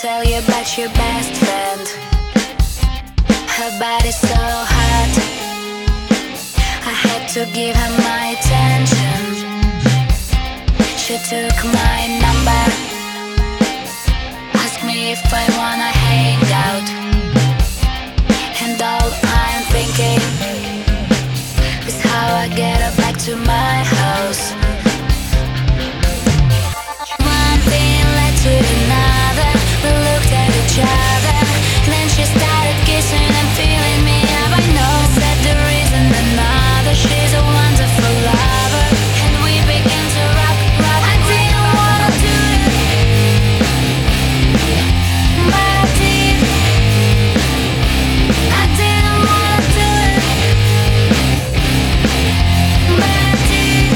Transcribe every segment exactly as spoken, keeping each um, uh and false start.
tell you about your best friend. Her body's so hot, I had to give her my attention. She took my number, asked me if I wanna hang out, and all I'm thinking is how I get her back to my house. One thing led to another, we looked at each other, then she started kissing and feeling me up. I know, said there isn't another, she's a wonderful lover, and we began to rock, rock. I didn't wanna do it, but I did. I didn't wanna do it, but I did.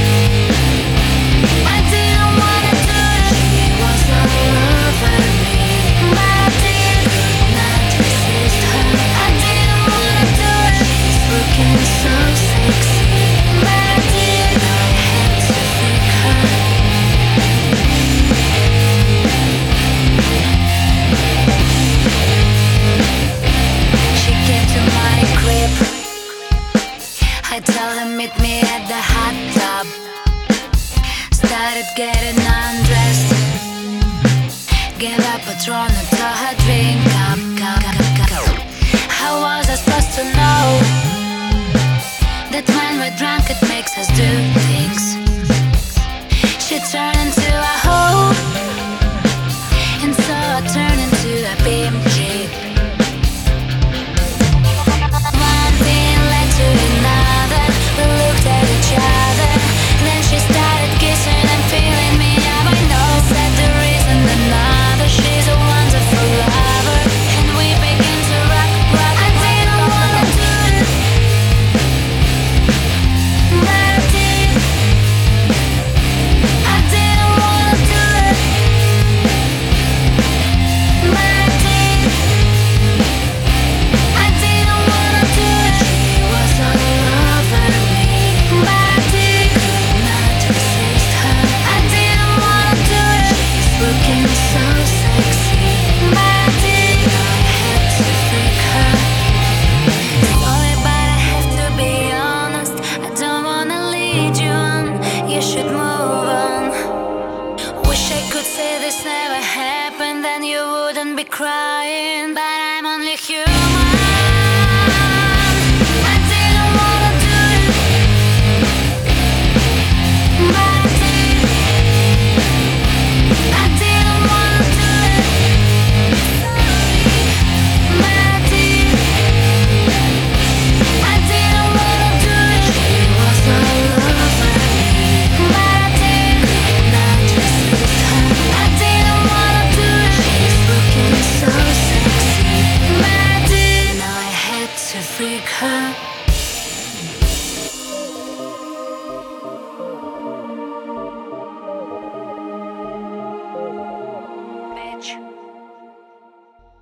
I didn't wanna do it. She was all over me, but I did not resist her. I didn't wanna do it. She's looking so sexy, but I did. I had to freak her. She came to my crib, I told her meet me at the hot tub. Started getting undressed, gave her Patron and told her drink up, cup, cup, cup. How was I supposed to know that when we're drunk it makes us do things? She turned into a hoe, and so I turned into a B M G. One thing led to another, we looked at each other, then she started kissing and feeling me up. I know, said there isn't another, she's a wonderful lover, and we began to rock, rock. I didn't wanna do it, but I did. I didn't wanna do it, but I did. I didn't wanna do it. She was all over me, but I did not resist her. I didn't wanna do it. She's looking so sexy, but I did. I had to freak her. Sorry, but I have to be honest, I don't wanna lead you on. You should move on. Wish I could say this never happened, then you wouldn't be crying, but I'm only human. I didn't wanna do it, but I did. I didn't wanna do it, but I did. I didn't wanna do it. She was all over me, but I did not resist her. I didn't wanna do it. She's looking so sexy, but I did. Now I had to freak her.